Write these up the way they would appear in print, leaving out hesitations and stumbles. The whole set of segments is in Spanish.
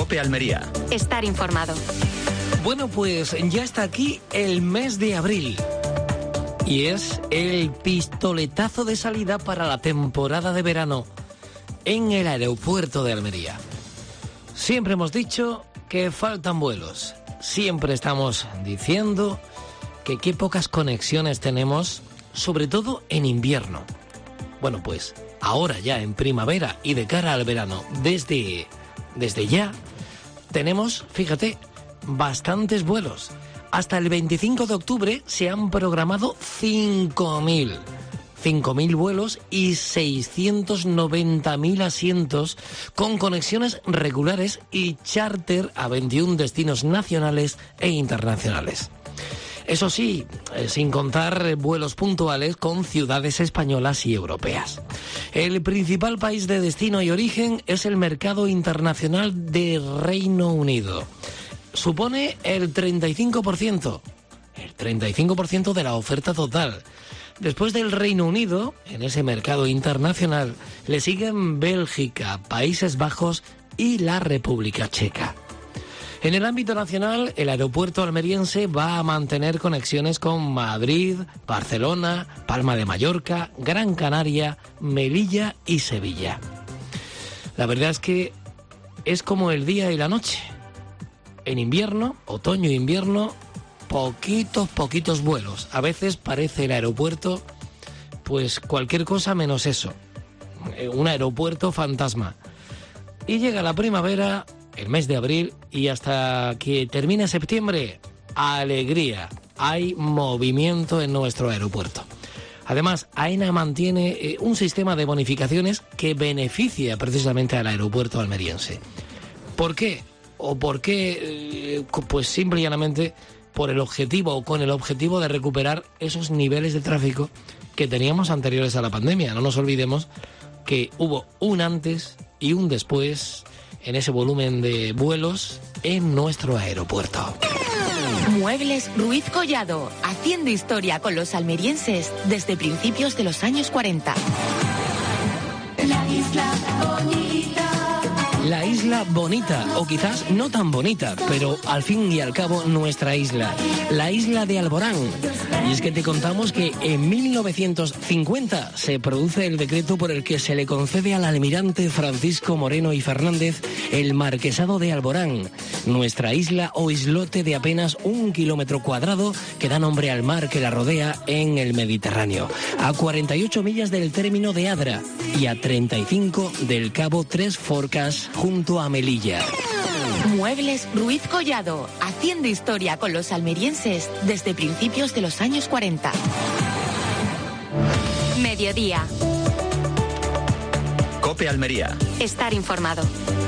COPE Almería. Estar informado. Bueno, pues ya está aquí el mes de abril. Y es el pistoletazo de salida para la temporada de verano en el aeropuerto de Almería. Siempre hemos dicho que faltan vuelos. Siempre estamos diciendo que qué pocas conexiones tenemos, sobre todo en invierno. Bueno, pues ahora ya en primavera y de cara al verano, desde ya, tenemos, fíjate, bastantes vuelos. Hasta el 25 de octubre se han programado 5.000 vuelos y 690.000 asientos con conexiones regulares y charter a 21 destinos nacionales e internacionales. Eso sí, sin contar vuelos puntuales con ciudades españolas y europeas. El principal país de destino y origen es el mercado internacional de Reino Unido. Supone el 35% de la oferta total. Después del Reino Unido, en ese mercado internacional, le siguen Bélgica, Países Bajos y la República Checa. En el ámbito nacional, el aeropuerto almeriense va a mantener conexiones con Madrid, Barcelona, Palma de Mallorca, Gran Canaria, Melilla y Sevilla. La verdad es que es como el día y la noche. En invierno, otoño e invierno, poquitos vuelos. A veces parece el aeropuerto, pues cualquier cosa menos eso. Un aeropuerto fantasma. Y llega la primavera, el mes de abril, y hasta que termine septiembre, alegría. Hay movimiento en nuestro aeropuerto. Además, AENA mantiene un sistema de bonificaciones que beneficia precisamente al aeropuerto almeriense. ¿Por qué? Pues simple y llanamente por el objetivo o con el objetivo de recuperar esos niveles de tráfico que teníamos anteriores a la pandemia. No nos olvidemos que hubo un antes y un después en ese volumen de vuelos en nuestro aeropuerto. Muebles Ruiz Collado, haciendo historia con los almerienses desde principios de los años 40. La isla bonita. La isla bonita, o quizás no tan bonita, pero al fin y al cabo nuestra isla, la isla de Alborán. Y es que te contamos que en 1950 se produce el decreto por el que se le concede al almirante Francisco Moreno y Fernández el marquesado de Alborán, nuestra isla o islote de apenas 1 kilómetro cuadrado que da nombre al mar que la rodea en el Mediterráneo, a 48 millas del término de Adra y a 35 del cabo Tres Forcas, junto a Melilla. Muebles Ruiz Collado, haciendo historia con los almerienses desde principios de los años 40. Mediodía. COPE Almería. Estar informado.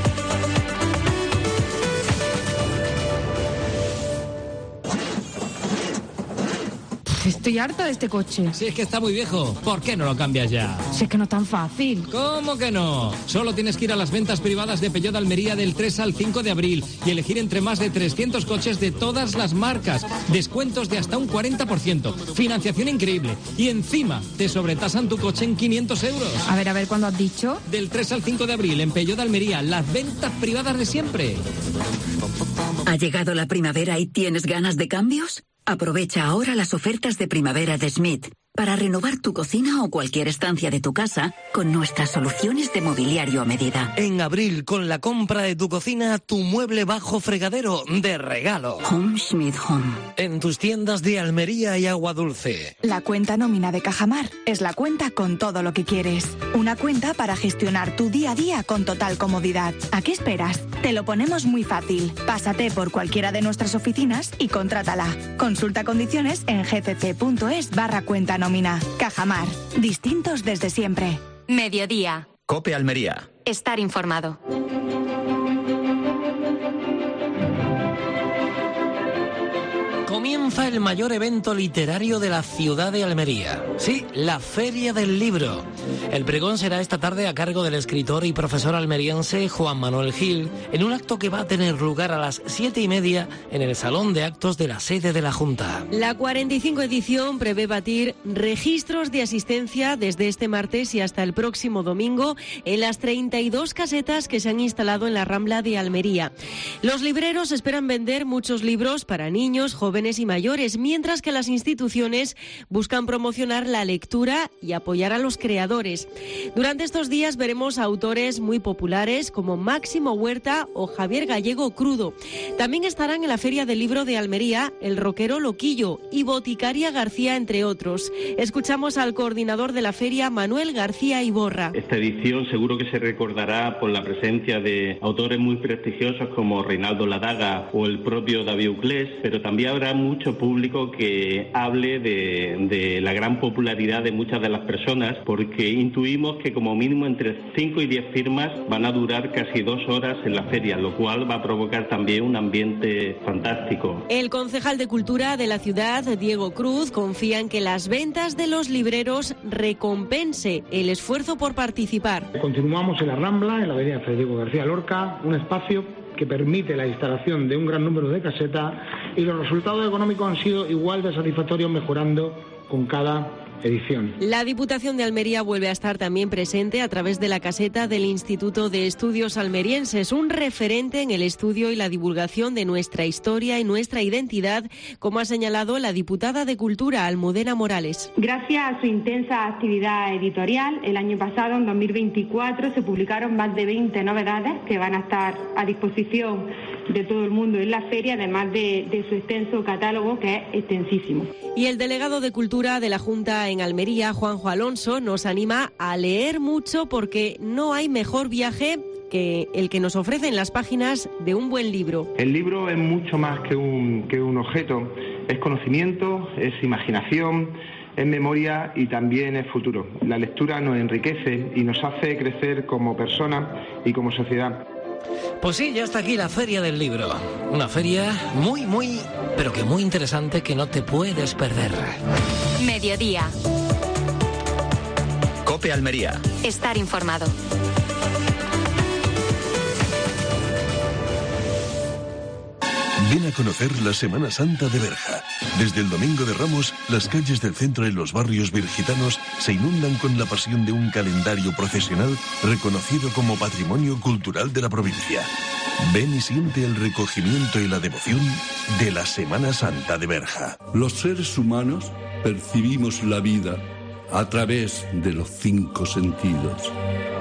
Estoy harta de este coche. Si es que está muy viejo, ¿por qué no lo cambias ya? Si es que no es tan fácil. ¿Cómo que no? Solo tienes que ir a las ventas privadas de Peugeot de Almería del 3 al 5 de abril y elegir entre más de 300 coches de todas las marcas. Descuentos de hasta un 40%. Financiación increíble. Y encima te sobretasan tu coche en 500 euros. A ver, ¿cuándo has dicho? Del 3 al 5 de abril en Peugeot de Almería. Las ventas privadas de siempre. ¿Ha llegado la primavera y tienes ganas de cambios? Aprovecha ahora las ofertas de primavera de Schmidt para renovar tu cocina o cualquier estancia de tu casa con nuestras soluciones de mobiliario a medida. En abril, con la compra de tu cocina, tu mueble bajo fregadero de regalo. Home Schmidt Home. En tus tiendas de Almería y Agua Dulce. La cuenta nómina de Cajamar es la cuenta con todo lo que quieres. Una cuenta para gestionar tu día a día con total comodidad. ¿A qué esperas? Te lo ponemos muy fácil. Pásate por cualquiera de nuestras oficinas y contrátala. Consulta condiciones en gcc.es/cuenta nómina. Cajamar. Distintos desde siempre. Mediodía. COPE Almería. Estar informado. Comienza Comienza el mayor evento literario de la ciudad de Almería. Sí, la Feria del Libro. El pregón será esta tarde a cargo del escritor y profesor almeriense Juan Manuel Gil, en un acto que va a tener lugar a las 7:30 en el Salón de Actos de la sede de la Junta. La 45 edición prevé batir registros de asistencia desde este martes y hasta el próximo domingo en las 32 casetas que se han instalado en la Rambla de Almería. Los libreros esperan vender muchos libros para niños, jóvenes y mayores, mientras que las instituciones buscan promocionar la lectura y apoyar a los creadores. Durante estos días veremos a autores muy populares como Máximo Huerta o Javier Gallego Crudo. También estarán en la Feria del Libro de Almería el rockero Loquillo y Boticaria García, entre otros. Escuchamos al coordinador de la feria, Manuel García Iborra. Esta edición seguro que se recordará por la presencia de autores muy prestigiosos como Reinaldo Ladaga o el propio David Uclés, pero también habrá mucho público que hable de la gran popularidad de muchas de las personas, porque intuimos que como mínimo entre 5 y 10 firmas van a durar casi 2 horas en la feria, lo cual va a provocar también un ambiente fantástico. El concejal de Cultura de la ciudad, Diego Cruz, confía en que las ventas de los libreros recompense el esfuerzo por participar. Continuamos en la Rambla, en la avenida Federico García Lorca, un espacio que permite la instalación de un gran número de casetas, y los resultados económicos han sido igual de satisfactorios, mejorando con cada edición. La Diputación de Almería vuelve a estar también presente a través de la caseta del Instituto de Estudios Almerienses, un referente en el estudio y la divulgación de nuestra historia y nuestra identidad, como ha señalado la diputada de Cultura, Almudena Morales. Gracias a su intensa actividad editorial, el año pasado, en 2024, se publicaron más de 20 novedades que van a estar a disposición de todo el mundo en la feria, además de su extenso catálogo, que es extensísimo. Y el delegado de Cultura de la Junta en Almería, Juanjo Alonso, nos anima a leer mucho, porque no hay mejor viaje que el que nos ofrecen las páginas de un buen libro. El libro es mucho más que un objeto, es conocimiento, es imaginación, es memoria y también es futuro. La lectura nos enriquece y nos hace crecer como personas y como sociedad. Pues sí, ya está aquí la Feria del Libro. Una feria muy, pero que muy interesante, que no te puedes perder. Mediodía. COPE Almería. Estar informado. Ven a conocer la Semana Santa de Berja. Desde el Domingo de Ramos, las calles del centro y los barrios virgitanos se inundan con la pasión de un calendario procesional reconocido como Patrimonio Cultural de la provincia. Ven y siente el recogimiento y la devoción de la Semana Santa de Berja. Los seres humanos percibimos la vida a través de los 5 sentidos.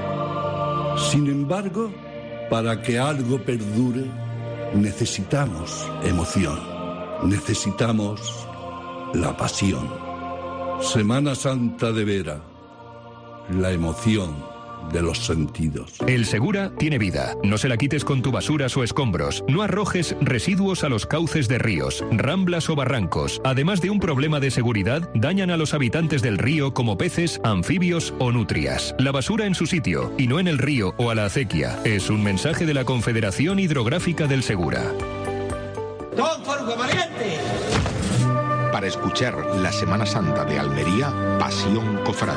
Sin embargo, para que algo perdure, necesitamos emoción, necesitamos la pasión. Semana Santa de Vera, la emoción de los sentidos. El Segura tiene vida. No se la quites con tu basuras o escombros. No arrojes residuos a los cauces de ríos, ramblas o barrancos. Además de un problema de seguridad, dañan a los habitantes del río como peces, anfibios o nutrias. La basura en su sitio y no en el río o a la acequia. Es un mensaje de la Confederación Hidrográfica del Segura. ¡Don Forgo Valiente! Para escuchar la Semana Santa de Almería, Pasión Cofrade.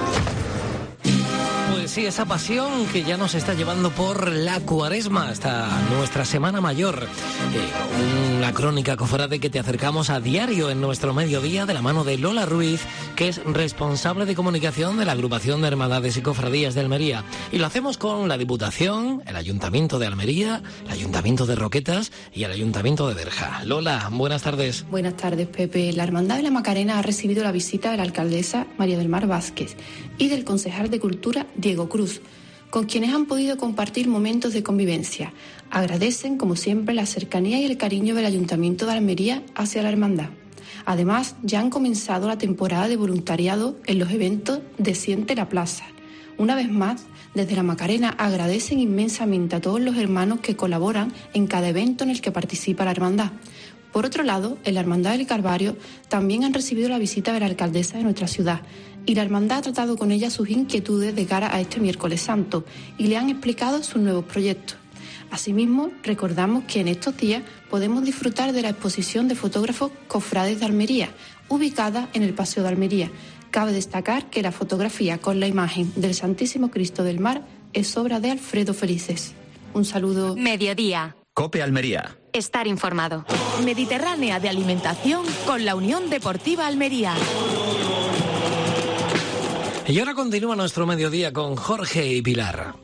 Pues sí, esa pasión que ya nos está llevando por la Cuaresma hasta nuestra Semana Mayor. Una crónica cofrade que te acercamos a diario en nuestro mediodía de la mano de Lola Ruiz, que es responsable de comunicación de la Agrupación de Hermandades y Cofradías de Almería. Y lo hacemos con la Diputación, el Ayuntamiento de Almería, el Ayuntamiento de Roquetas y el Ayuntamiento de Berja. Lola, buenas tardes. Buenas tardes, Pepe. La Hermandad de la Macarena ha recibido la visita de la alcaldesa María del Mar Vázquez y del concejal de Cultura Diego Cruz, con quienes han podido compartir momentos de convivencia. Agradecen, como siempre, la cercanía y el cariño del Ayuntamiento de Almería hacia la hermandad. Además, ya han comenzado la temporada de voluntariado en los eventos de Siente la Plaza. Una vez más, desde la Macarena agradecen inmensamente a todos los hermanos que colaboran en cada evento en el que participa la hermandad. Por otro lado, en la Hermandad del Calvario también han recibido la visita de la alcaldesa de nuestra ciudad, y la hermandad ha tratado con ella sus inquietudes de cara a este miércoles santo y le han explicado sus nuevos proyectos. Asimismo, recordamos que en estos días podemos disfrutar de la exposición de fotógrafos cofrades de Almería, ubicada en el Paseo de Almería. Cabe destacar que la fotografía con la imagen del Santísimo Cristo del Mar es obra de Alfredo Felices. Un saludo. Mediodía. COPE Almería. Estar informado. Mediterránea de alimentación con la Unión Deportiva Almería. Y ahora continúa nuestro mediodía con Jorge y Pilar.